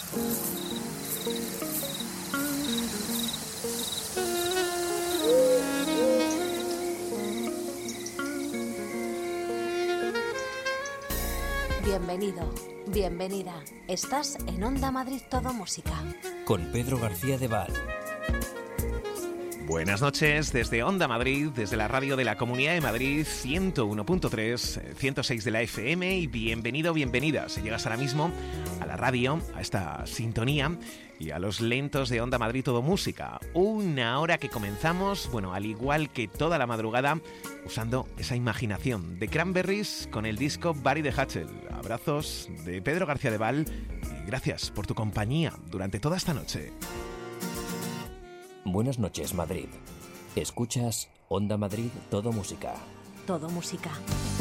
Bienvenido, bienvenida. Estás en Onda Madrid Todo Música. Con Pedro García de Val. Buenas noches desde Onda Madrid, desde la radio de la Comunidad de Madrid, 101.3, 106 de la FM, y bienvenido, bienvenida. Si llegas ahora mismo a la radio, a esta sintonía y a los lentos de Onda Madrid Todo Música. Una hora que comenzamos, bueno, al igual que toda la madrugada, usando esa imaginación de Cranberries con el disco Barry the Hatchell. Abrazos de Pedro García de Val y gracias por tu compañía durante toda esta noche. Buenas noches, Madrid. Escuchas Onda Madrid Todo Música. Todo Música.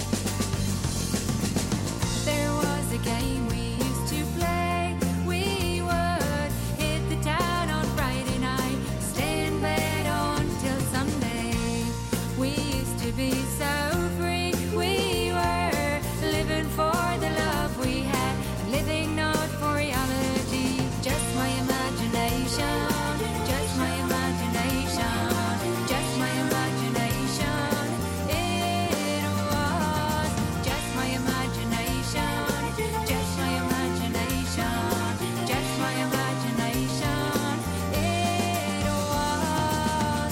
There was a game we used to play. We would hit the town on Friday night, stay in bed until Sunday. We used to be so free. We were living for the love we had, living not for reality. Just my imagination. Just my imagination, just my imagination. It was just my imagination, just my imagination, just my imagination. It was.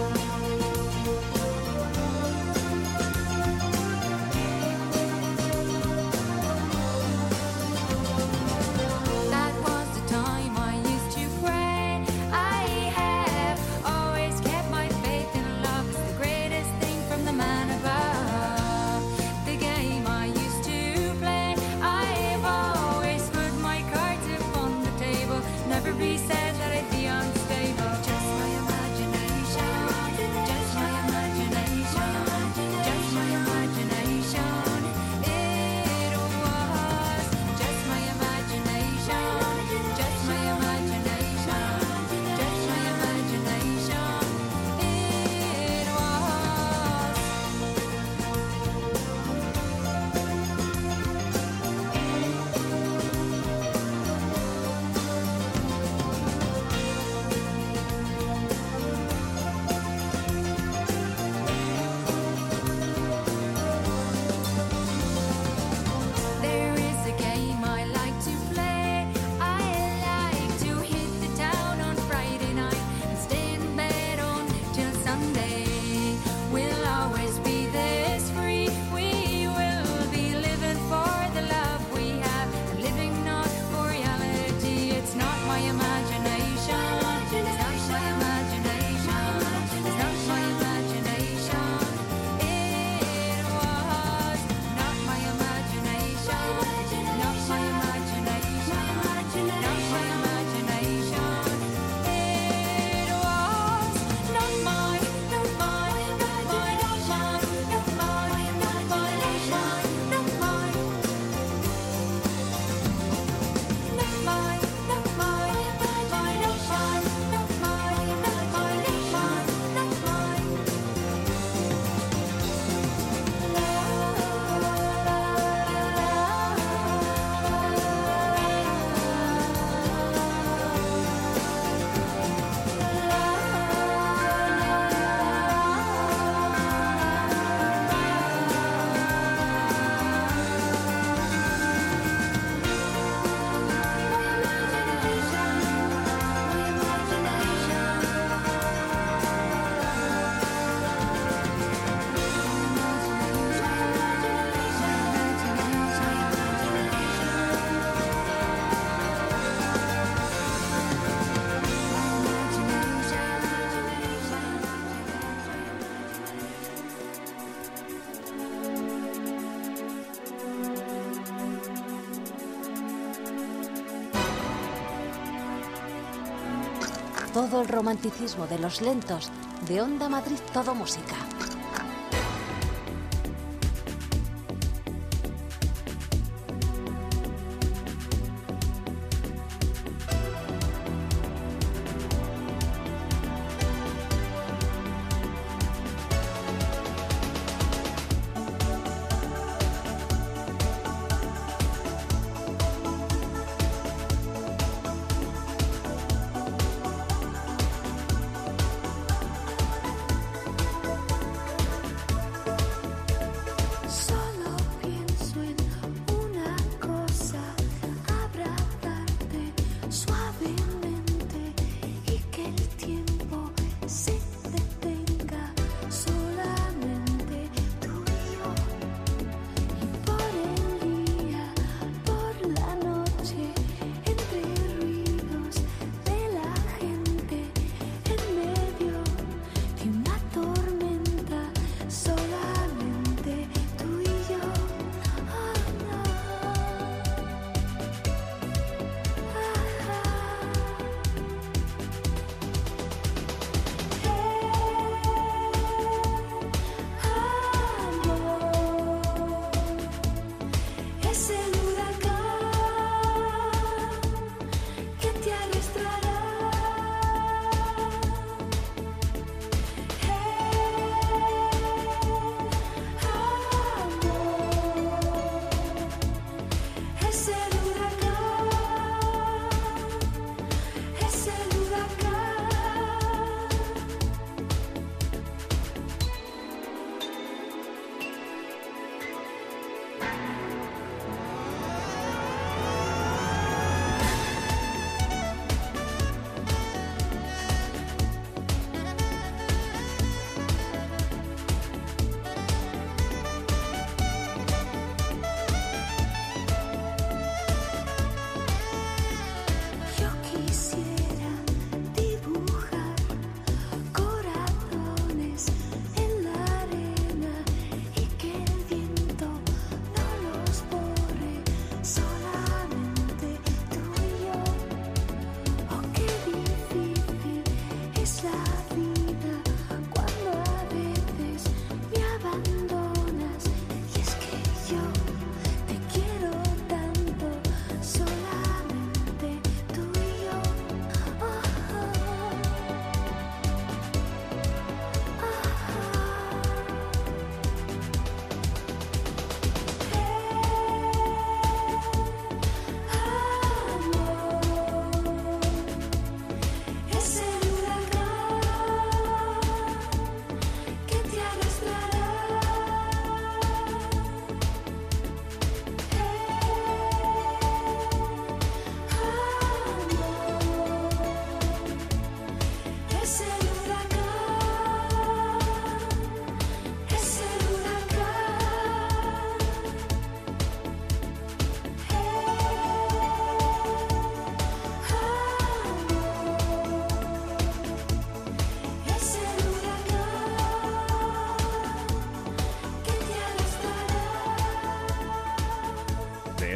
That was the time I used to pray. I have always kept my faith in love. It's the greatest thing from the man above. The game I used to play, I've always put my cards upon the table. Never be said that I'd be unstable. Just my imagination, just my imagination, just my imagination. It was just my imagination, just my imagination, just my imagination. It was. There is a game I like to play. I like to hit the town on Friday night and stay in bed until Sunday. We'll always be this free. We will be living for the love we have, living not for reality. It's not my imagination. It's not my imagination. It's not my imagination. It was not my imagination. Not my imagination. Not my imagination. It was not my, not my, not my, not my, not my, not my, not my, not my. Not my, not my, not my, not my, not my, not my, not my, not my. Todo el romanticismo de los lentos de Onda Madrid Todo Música.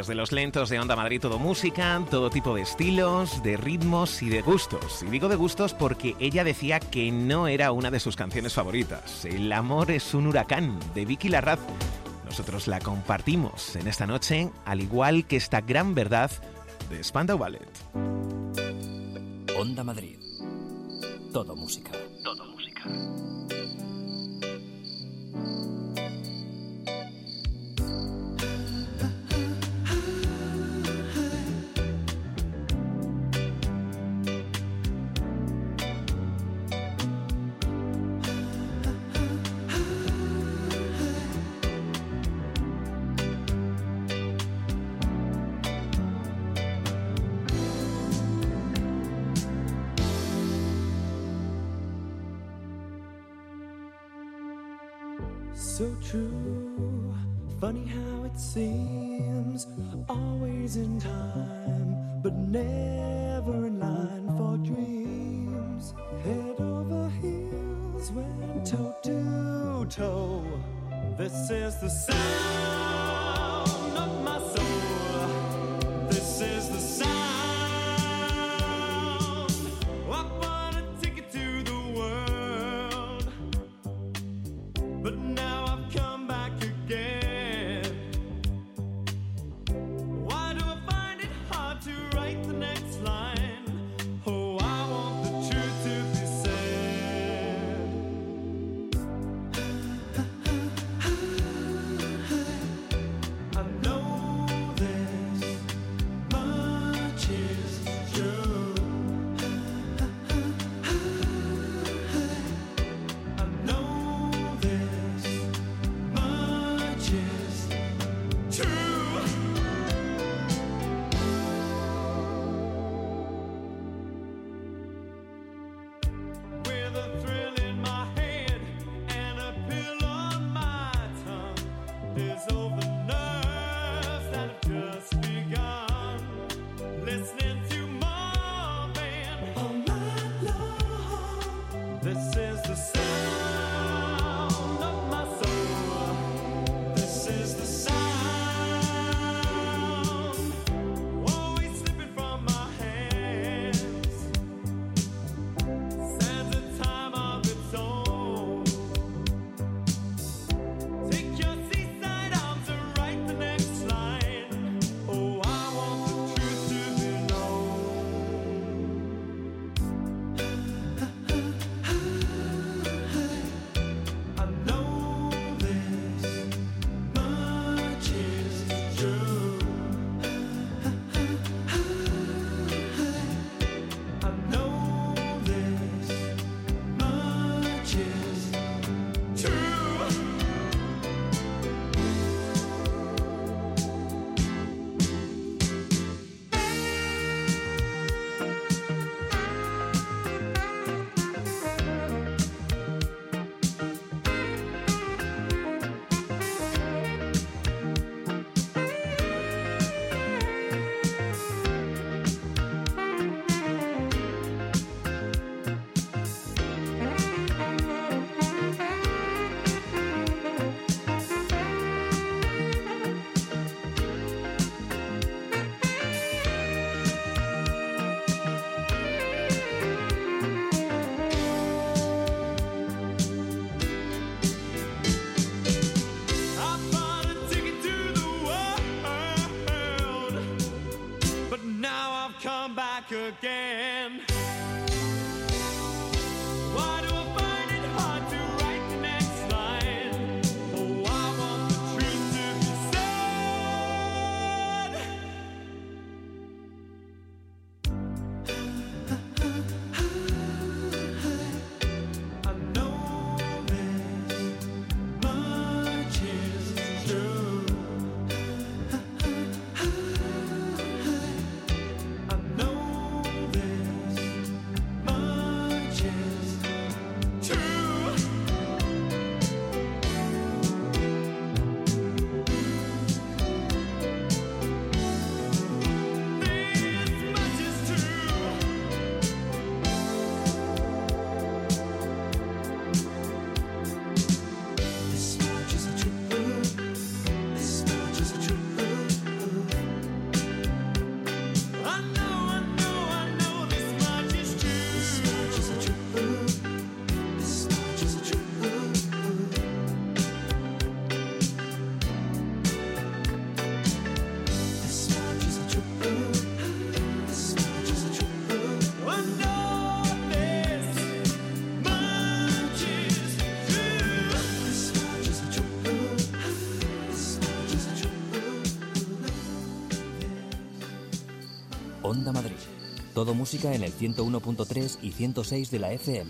desde los lentos de Onda Madrid Todo Música, todo tipo de estilos, de ritmos y de gustos. Y digo de gustos porque ella decía que no era una de sus canciones favoritas. El amor es un huracán, de Vicky Larraz. Nosotros la compartimos en esta noche, al igual que esta gran verdad de Spandau Ballet. Onda Madrid. Todo música. Todo música. So true, funny how it seems, always in time, but never in line for dreams. Head over heels, went toe to toe. This is the sound of my soul. This is the sound. I bought a ticket to the world, but now I've come back again. Why do I find it hard to write the next line? Oh, I want the truth to be said. I know this much is true. I know this much is true. With a thrill in my head and a pill on my tongue, dissolve the nerves that have just begun. Listening to Marvin all night long. This is the sound of my soul. This is the sound, always slipping from my hands. Stands a time of its own. Take your seaside arms and write the next line. Oh, I want the truth to be known. I know this much is true. I know this much is true. I bought a ticket to the world, but now I've come back again. Why do I find it hard to write the next line? Oh, I want the truth to be said. I know this much is true. I know this Onda Madrid. Todo música en el 101.3 y 106 de la FM.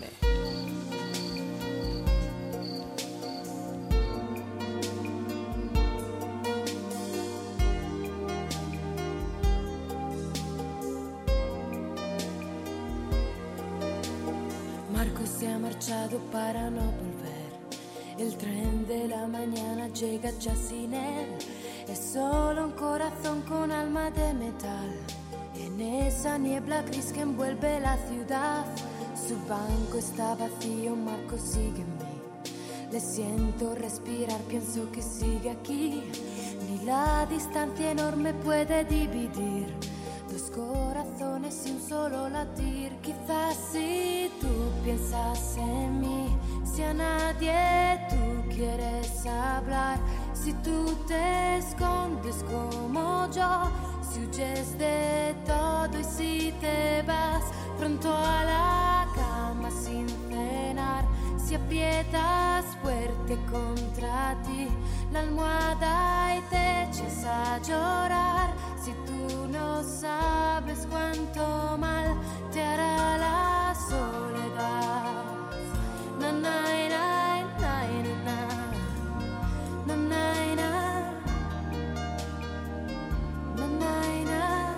Marco se ha marchado para no volver. El tren de la mañana llega ya sin él. Es solo un corazón con alma de metal. En esa niebla gris que envuelve la ciudad, su banco está vacío, Marco sigue en mí. Le siento respirar, pienso que sigue aquí. Ni la distancia enorme puede dividir dos corazones y un solo latir. Quizás si tú piensas en mí, si a nadie tú quieres hablar, si tú te escondes como yo, si huyes de todo y si te vas pronto a la cama sin cenar, si aprietas fuerte contra ti la almohada y te echas a llorar, si tú no sabes cuánto mal te hará la soledad. Na, na, na, na, na, na, na, na, na, na, na.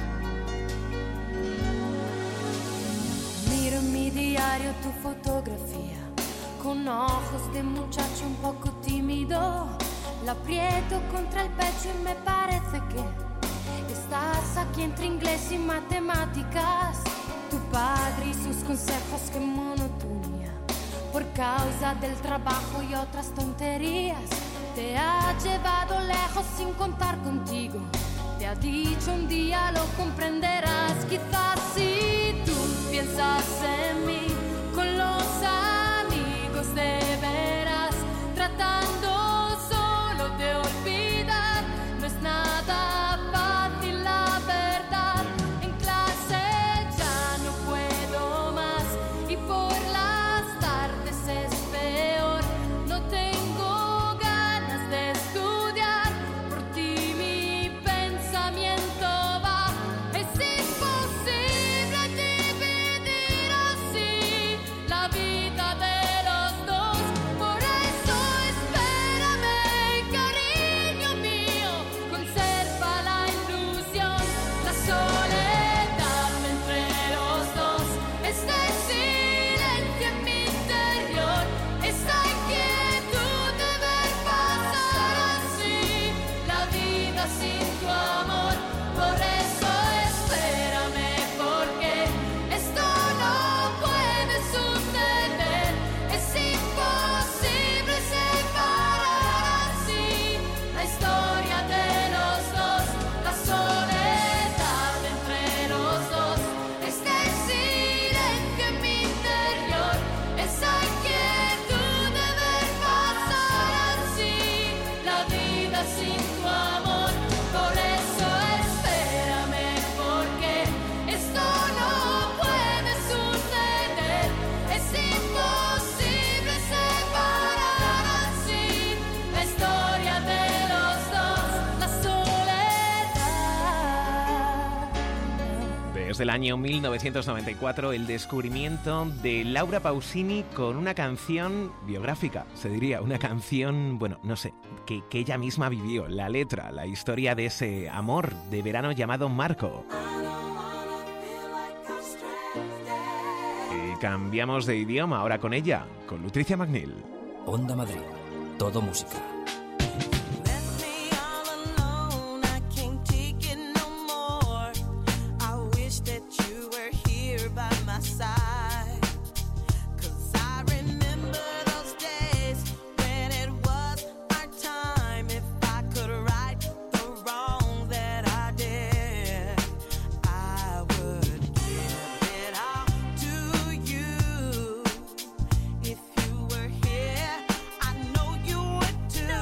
Miro en mi diario tu fotografía, con ojos de muchacho un poco tímido. La aprieto contra el pecho y me parece que estás aquí entre inglés y matemáticas. Tu padre y sus consejos, qué monotonía. Por causa del trabajo y otras tonterías, te ha llevado lejos sin contar contigo. Te ha dicho un día lo comprenderás. Quizás si tú piensas en mí, con los amigos de veras, tratando solo de olvidar. No es nada fácil la verdad. En clase ya no puedo más y por las tardes es peor. No tengo ganas de estudiar, por ti mi pensamiento va. Es imposible dividir así la vida de los dos. Por eso espérame, cariño mío, conserva la ilusión. La soledad entre los dos, este silencio en mi interior, esa inquietud de ver pasar así la vida sin tu amor. Por eso espérame, porque esto no puede suceder. Es imposible separar así la historia de los dos. La soledad entre los dos, este silencio en mi interior, esa inquietud de ver pasar así la vida sin tu amor. Por eso espérame, porque esto no puede suceder. Es imposible separar así la historia de los dos. La soledad. Desde el año 1994, el descubrimiento de Laura Pausini con una canción biográfica, se diría, una canción, bueno, no sé, que ella misma vivió, la letra, la historia de ese amor de verano llamado Marco. Y cambiamos de idioma ahora con ella, con Lutricia Magnil. Onda Madrid. Todo música. Left me all alone, I can't take it no more. I wish that you were here by my side. 'Cause I remember those days when it was our time. If I could right the wrong that I did, I would give it all to you. If you were here, I know you would too.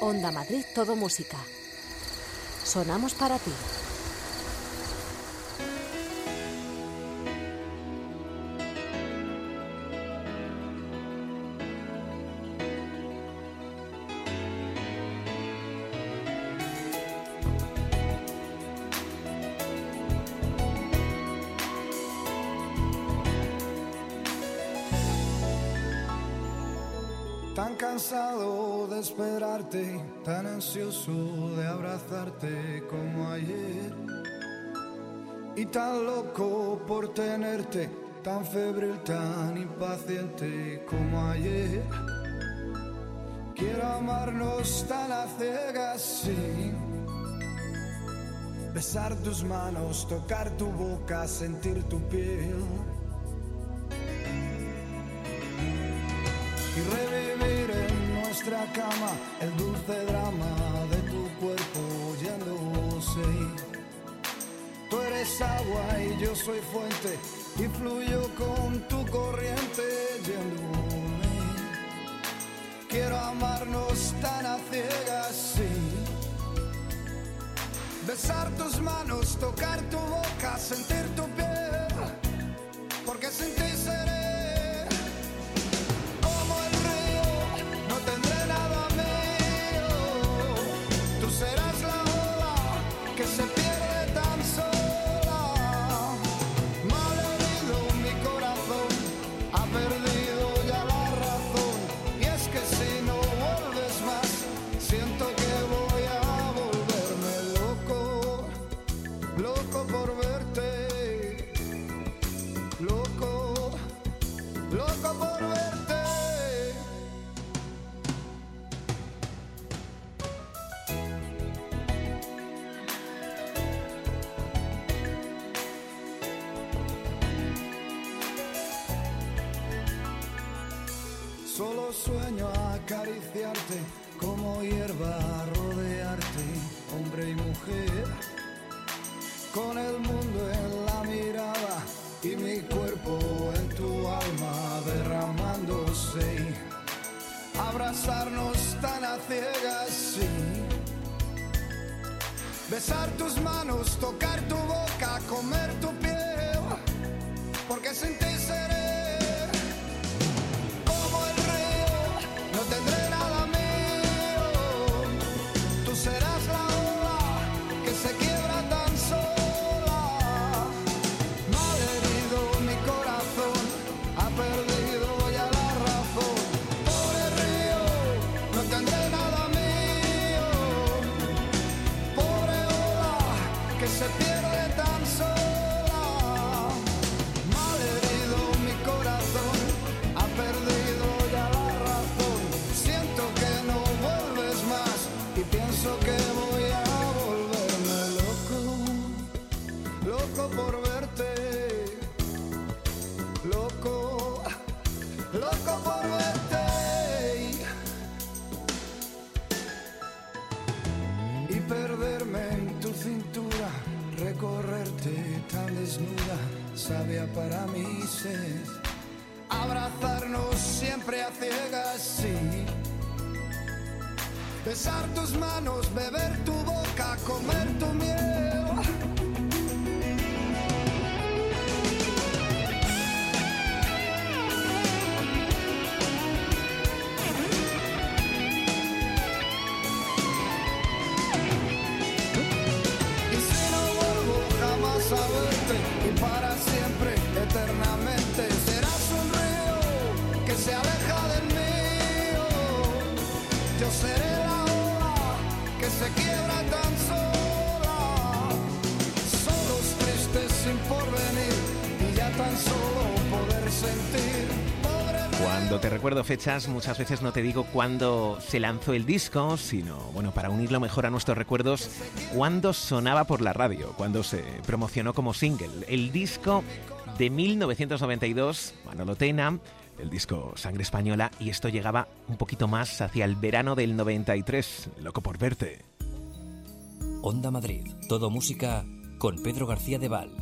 Onda Madrid Todo Música. Sonamos para ti. Tan cansado de esperarte, tan ansioso de abrazarte como ayer. Y tan loco por tenerte, tan febril, tan impaciente como ayer. Quiero amarnos tan a ciegas, sí. Besar tus manos, tocar tu boca, sentir tu piel. Y revivir en nuestra cama el dulce drama de tu cuerpo yéndose. Tú eres agua y yo soy fuente y fluyo con tu corriente yéndome. Quiero amarnos tan a ciegas, sí. Besar tus manos, tocar tu boca, sentir tu piel, porque sin ti seré serás la ola que se pierde tan sola. Malherido mi corazón, ha perdido ya la razón. Y es que si no vuelves más, siento que voy a volverme loco. Loco por verte. Loco, loco por verte. Solo sueño acariciarte, como hierba rodearte, hombre y mujer, con el mundo en la mirada y mi cuerpo en tu alma derramándose. Abrazarnos tan a ciegas, sí. Besar tus manos, tocar tu boca, comer tu piel, porque sin ti seré no tendré nada mío. Tú serás la ola que se quiebra tan sola. Malherido mi corazón, ha perdido ya la razón. Pobre río, no tendré nada mío. Pobre ola que se pierde tan sola. Malherido mi corazón, ha perdido ya la razón. Siento que no vuelves más y pienso que voy a volverme loco. Loco por verte. Loco, loco por verte. Y perderme en tu cintura, recorrerte tan desnuda, sabia para mí ser. Abrazarnos siempre a ciegas, sí. Besar tus manos, beber tu boca, comer tu miel. Y si no vuelvo jamás a verte, y para siempre, eternamente, serás un río que se aleja del mío. Yo seré la ola que se quiebra tan sola. Solos tristes sin porvenir y ya tan solo poder sentir. Cuando te recuerdo fechas, muchas veces no te digo cuándo se lanzó el disco, sino, bueno, para unirlo mejor a nuestros recuerdos, cuándo sonaba por la radio, cuándo se promocionó como single. El disco de 1992, Manolo Tena, el disco Sangre Española, y esto llegaba un poquito más hacia el verano del 93, Loco por verte. Onda Madrid, Todo Música, con Pedro García de Val.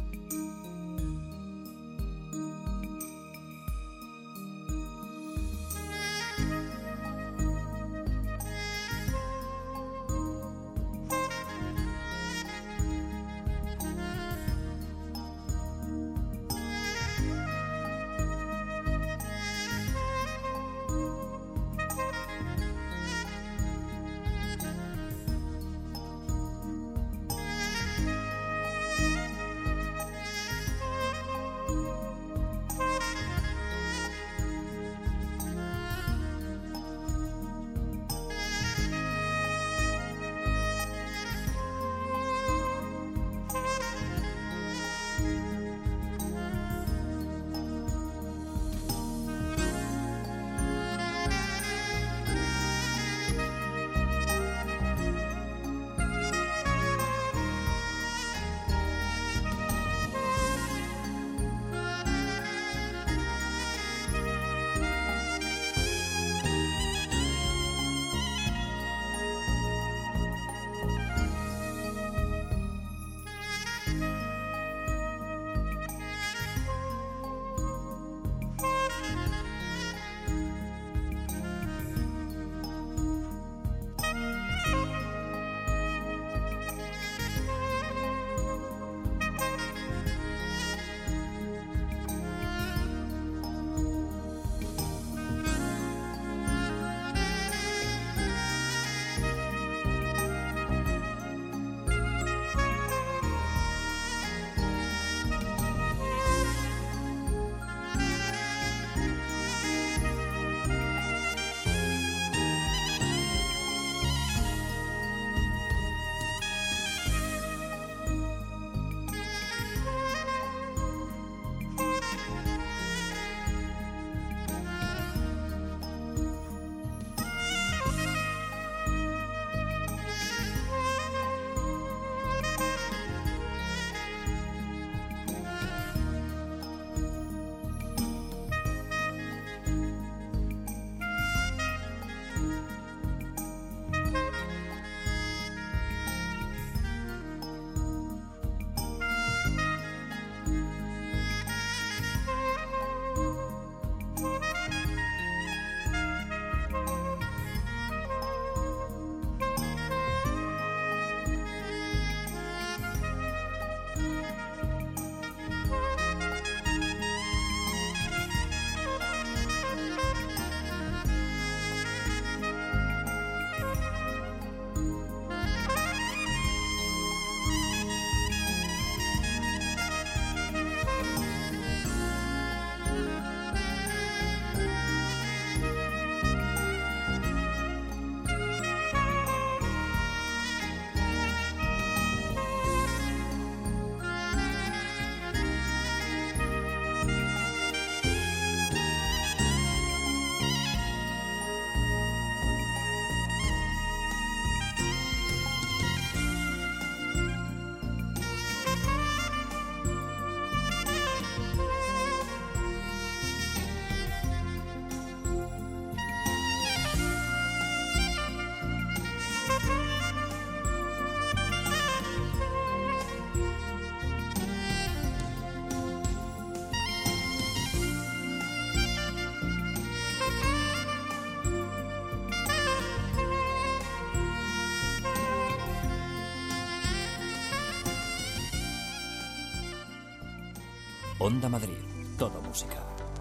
Onda Madrid, todo música.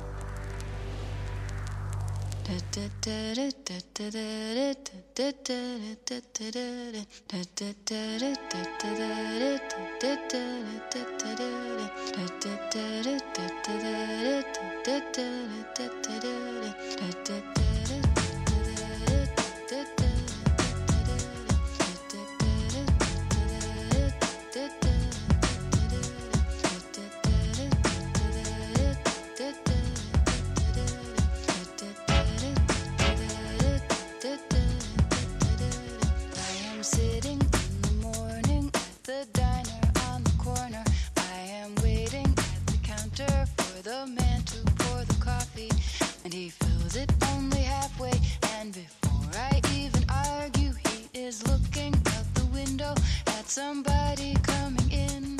Somebody coming in.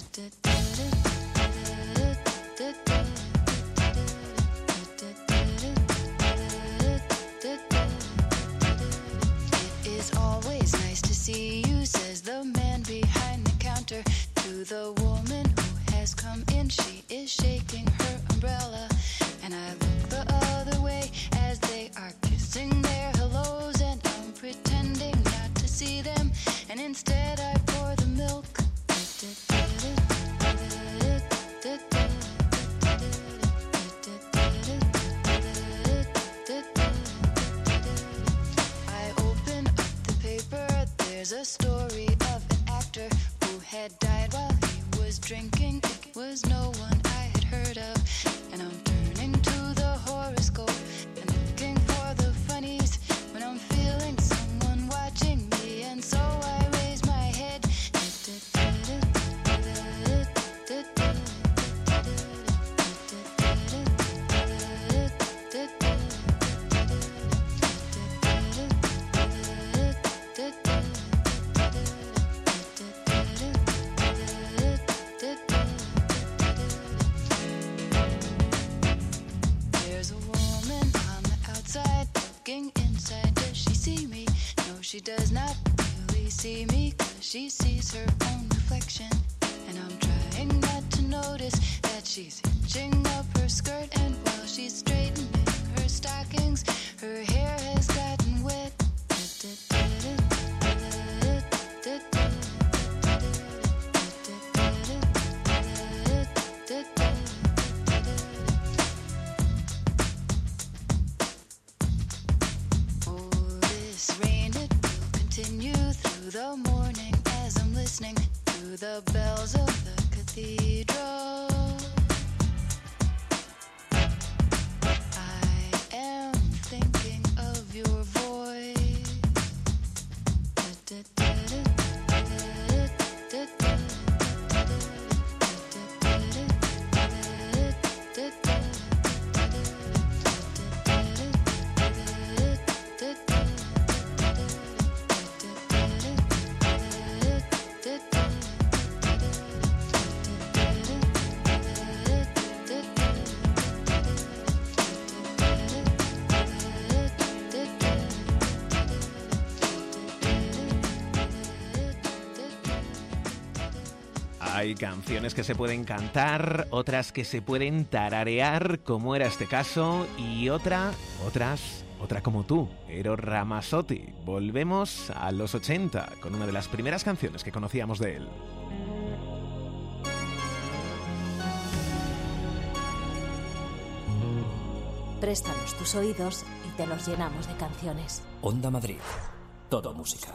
It is always nice to see you, says the man behind the counter to the woman who has come in. She is shaking her umbrella, and I look the other way as they are kissing their hellos, and I'm pretending not to see them, and instead I pour the milk. I open up the paper, there's a story of an actor who had died while he was drinking. It was no one I had heard of, and I'm turning to the horoscope and looking for the funnies when I'm feeling someone watching me, and so I raise my head. There's a woman on the outside looking inside. Does she see me? No, she does not really see me, 'cause she sees her own reflection. And I'm trying not to notice that she's hitching up her skirt, and while she's straightening her stockings, her hair has gotten wet. Oh, this rain, it will continue through the morning as I'm listening to the bells of the cathedral. I am thinking of your voice. Hay canciones que se pueden cantar, otras que se pueden tararear, como era este caso, y otra como tú, Eros Ramazzotti. Volvemos a los 80 con una de las primeras canciones que conocíamos de él. Préstanos tus oídos y te los llenamos de canciones. Onda Madrid, todo música.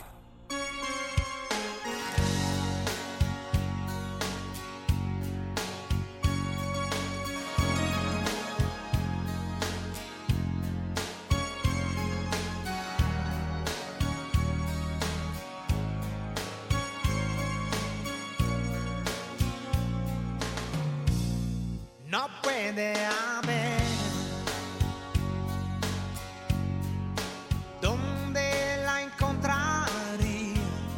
No puede haber donde la encontraría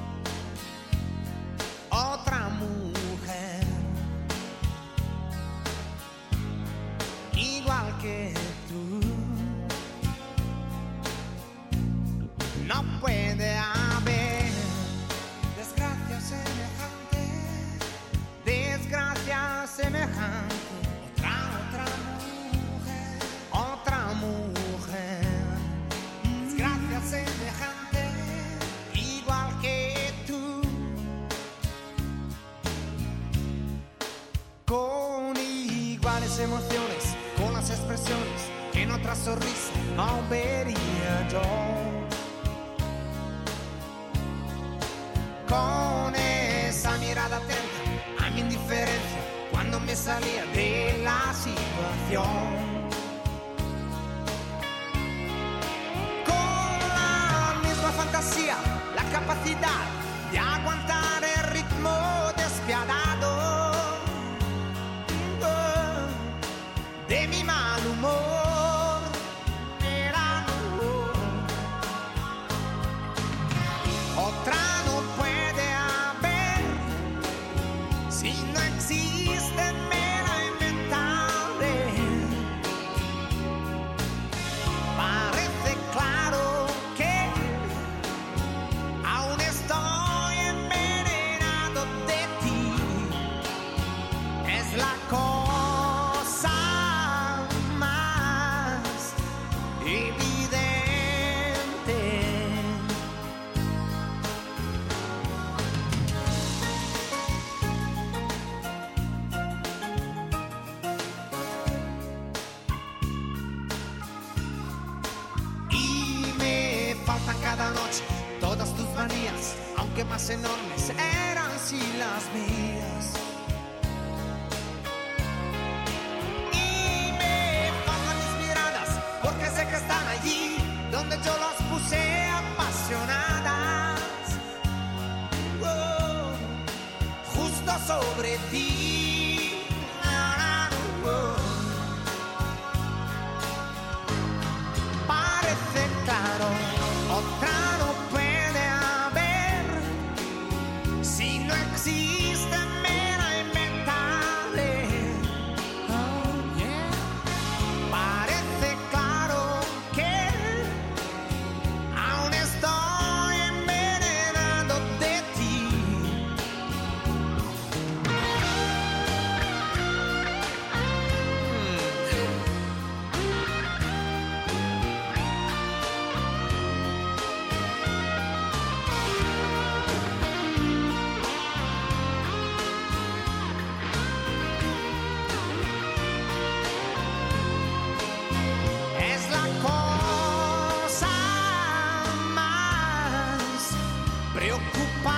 otra mujer igual que tú. No puede haber desgracia semejante las emociones, con las expresiones que en otra sonrisa no vería yo. Con esa mirada atenta a mi indiferencia cuando me salía de la situación. Con la misma fantasía, la capacidad de aguantar el ritmo despiadado de mi mal humor. Era otra no puede haber si no existe, me la inventaré. Parece claro que aún estoy envenenado de ti. Es la cosa más evidente. Y me faltan cada noche todas tus manías, aunque más enormes eran si las mías. Y me faltan mis miradas, porque sé que están allí donde yo las puse apasionadas. Oh, justo sobre ti. Oh. Parece claro, otra no puede haber si no existe, me la inventaré. Oh, yeah. Parece claro que aún estoy envenenado de ti. Es la cosa más preocupante.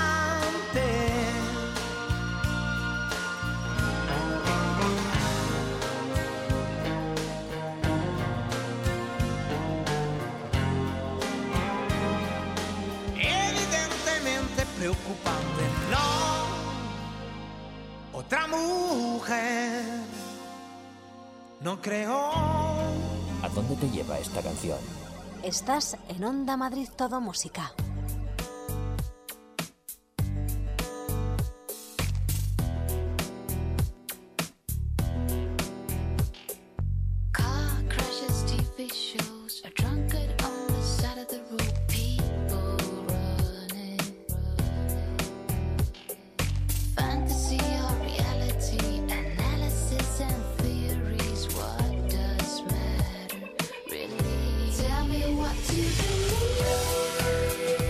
Evidentemente preocupante, no. Otra mujer, no creo. ¿A dónde te lleva esta canción? Estás en Onda Madrid Todo Música. Car crashes, TV shows, a drunkard on the side of the road, people running. Fantasy or reality, analysis and theories, what does matter really? Tell me what you believe.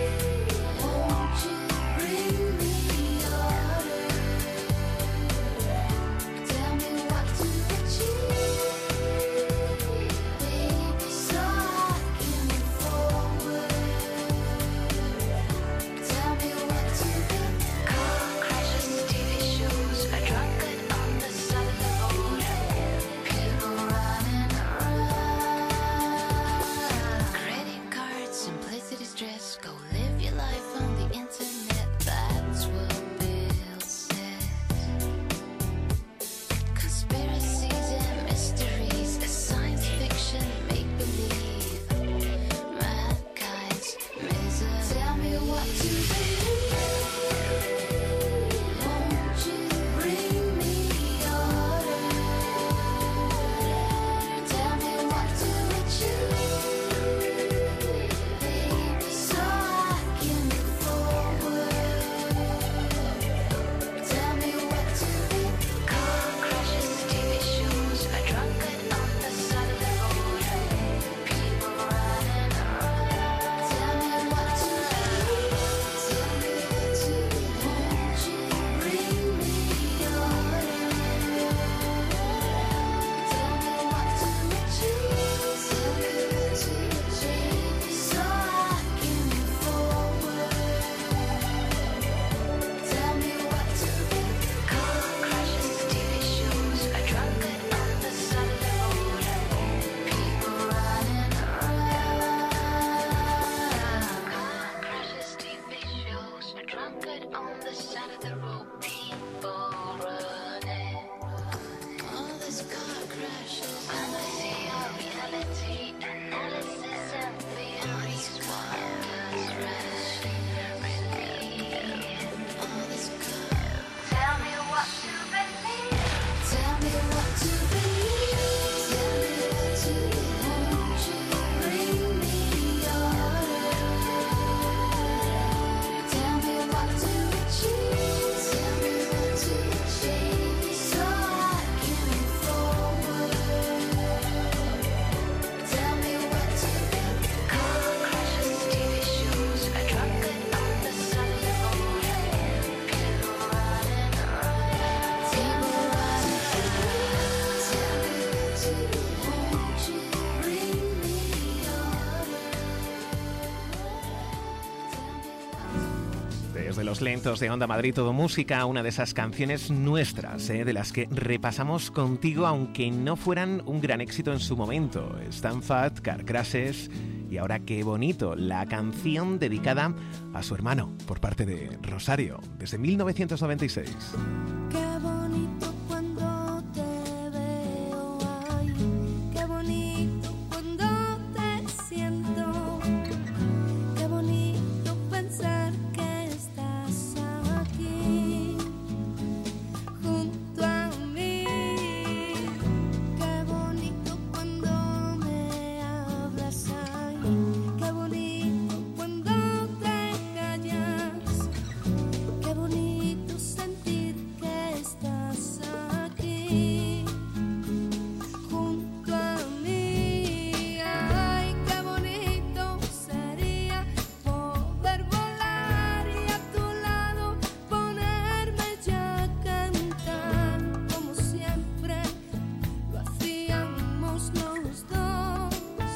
los lentos de Onda Madrid Todo Música, una de esas canciones nuestras, de las que repasamos contigo, aunque no fueran un gran éxito en su momento. Stan Fat, Car Crashes y ahora Qué Bonito, la canción dedicada a su hermano por parte de Rosario, desde 1996. Qué bonito cuando te veo, ay, qué bonito cuando te siento, qué bonito pensar que estás aquí, junto a mí, qué bonito cuando me hablas, ay, qué bonito cuando te callas, qué bonito sentir que estás aquí, junto a mí, ay, qué bonito sería poder volar y a tu lado ponerme ya a cantar, como siempre lo hacíamos los dos,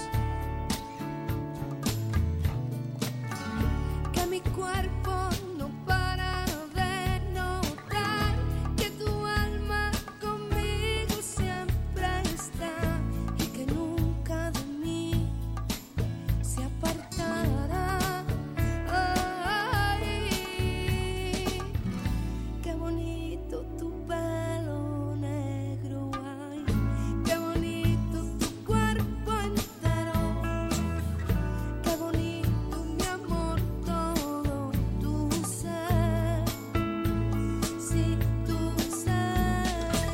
que mi cuerpo no para de notar que tu alma conmigo siempre está y que nunca de mí se apartará. Ay, qué bonito tu pelo negro, ay, qué bonito tu cuerpo entero, qué bonito mi amor todo tu ser, si tu ser.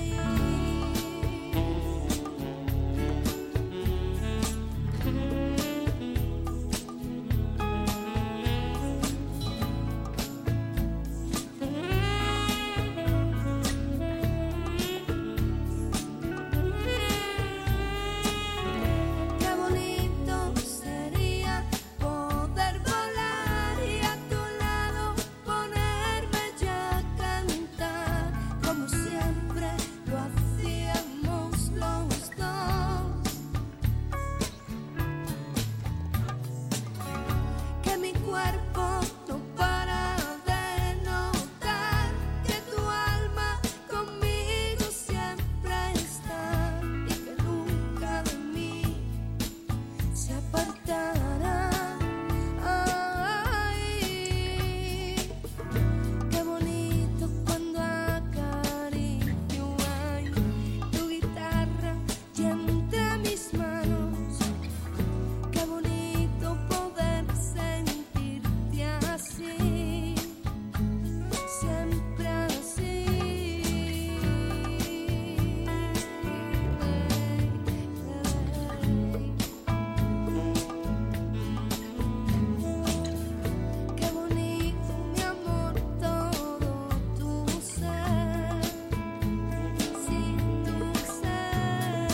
Qué bonito sería poder volar y a tu lado ponerme ya a cantar, como siempre lo hacíamos los dos, que mi cuerpo no para de notar que tu alma conmigo siempre está y que nunca de mí se apartará. Ay, qué bonito cuando acaricio, ay, tu guitarra y entre mis manos, qué bonito poder sentirte así, siempre así. Qué bonito mi amor todo tu ser, si tu ser.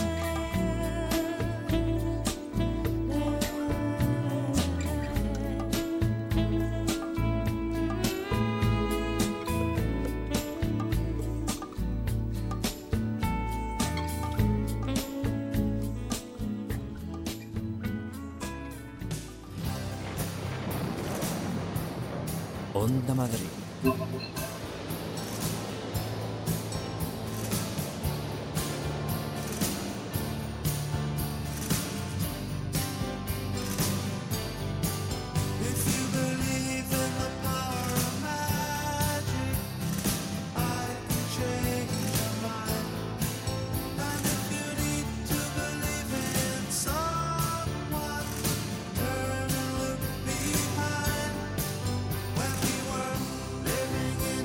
Onda Madrid. If you believe in the power of magic, I can change your mind. And if you need to believe in someone, turn and look behind. When we were living in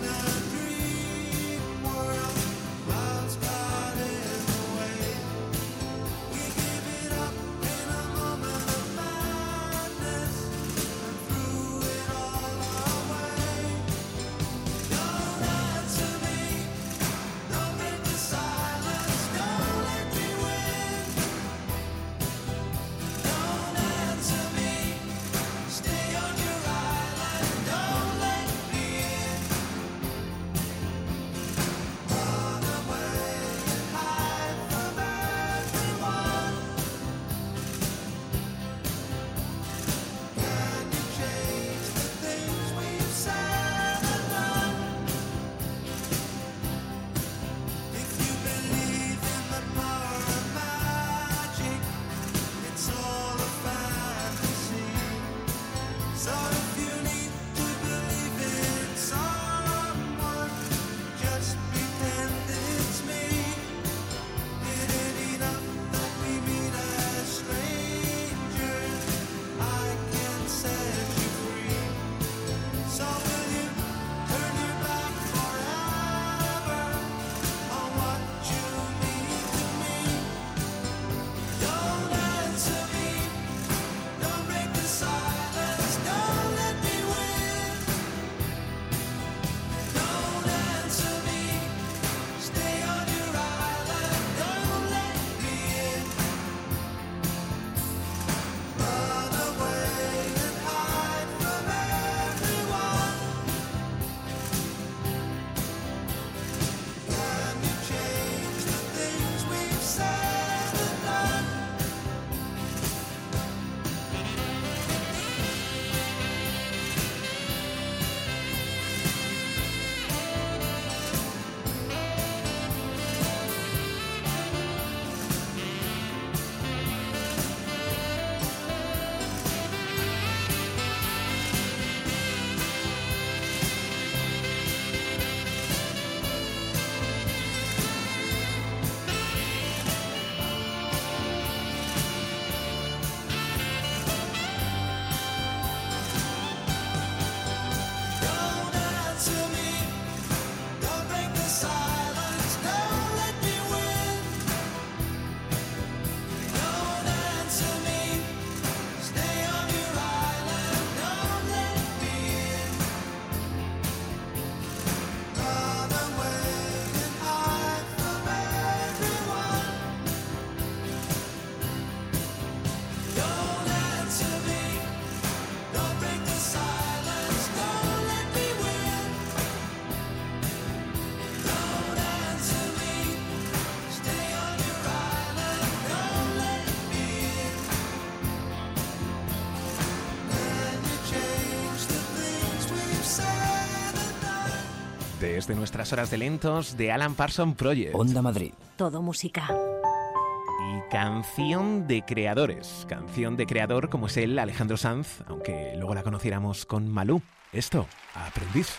desde nuestras horas de lentos de Alan Parsons Project. Onda Madrid. Todo música. Y canción de creadores. Canción de creador como es él, Alejandro Sanz, aunque luego la conociéramos con Malú. Esto, Aprendiz.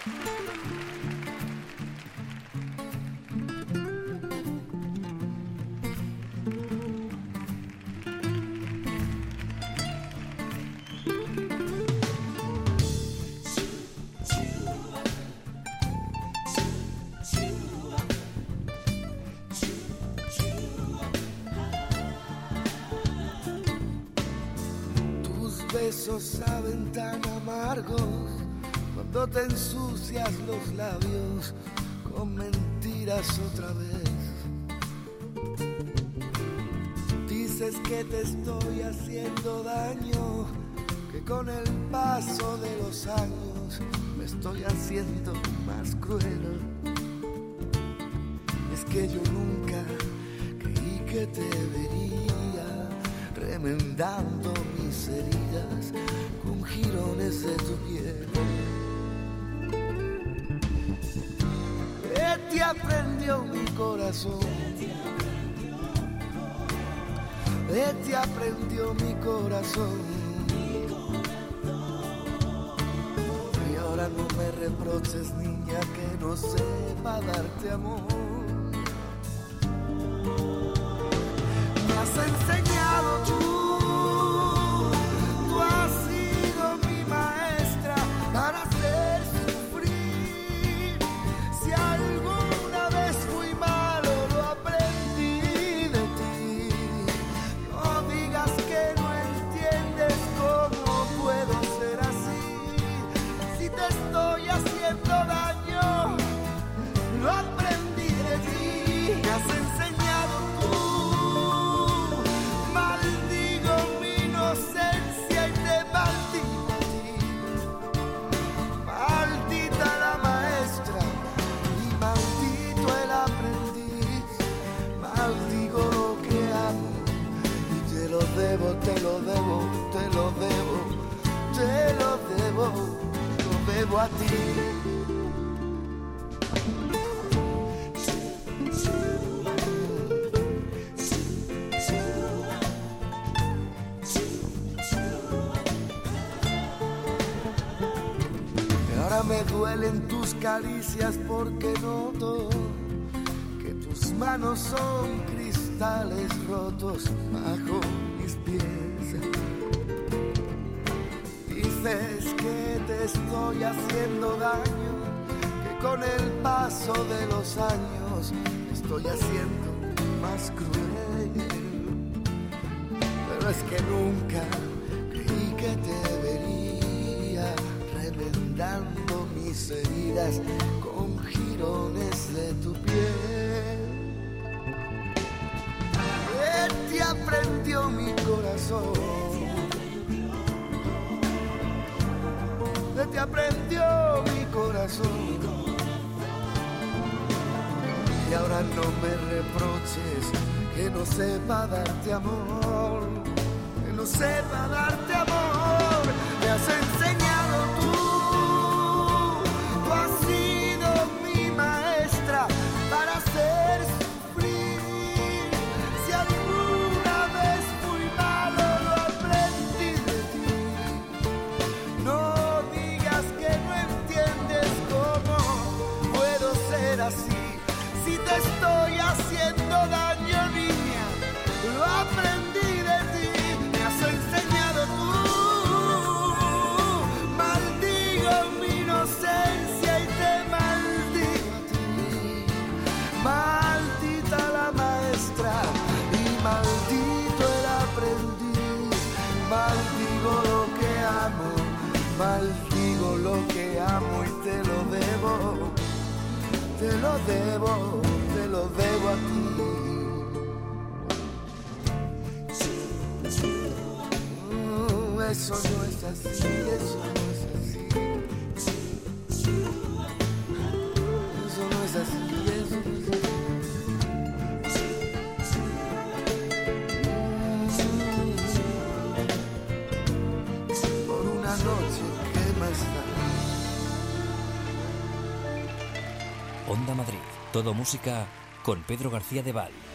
Besos saben tan amargos cuando te ensucias los labios con mentiras otra vez. Dices que te estoy haciendo daño, que con el paso de los años me estoy haciendo más cruel. Es que yo nunca creí que te vería remendando mis heridas con jirones de tu piel. Te aprendió mi corazón, te aprendió mi corazón. Y ahora no me reproches, niña, que no sepa darte amor. Me has enseñado tú has sido mi maestra para hacer sufrir. Si alguna vez fui malo, lo aprendí de ti. No digas que no entiendes cómo puedo ser así. Si te estoy haciendo daño, lo aprendí de ti. Me has enseñado tú. Maldigo mi inocencia y te maldigo a ti. Maldita la maestra y maldito el aprendiz. Maldigo lo que amo y te lo debo, te lo debo, te lo debo, te lo debo a ti. Ahora me duelen tus caricias porque noto que tus manos son cristales rotos bajo mis pies. Dices que te estoy haciendo daño, que con el paso de los años me estoy haciendo más cruel. Pero es que nunca creí que te vería remendando mis heridas con jirones de tu piel. Te aprendió mi corazón, te aprendió mi corazón. Y ahora no me reproches que no sepa darte amor, que no sepa darte amor. Me has enseñado tú has sido mi maestra para hacer sufrir. Si alguna vez fui malo, lo aprendí de ti. No digas que no entiendes cómo puedo ser así. Si te estoy haciendo daño, niña, lo aprendí de ti. Me has enseñado tú. Maldigo mi inocencia y te maldigo a ti. Maldita la maestra y maldito el aprendiz. Maldigo lo que amo, maldigo lo que amo y te lo debo. Te lo debo, te lo debo a ti. Eso no es así, eso no es así. Eso no es así, eso no es así. Por una noche, ¿qué más da? Onda Madrid. Todo música con Pedro García de Val.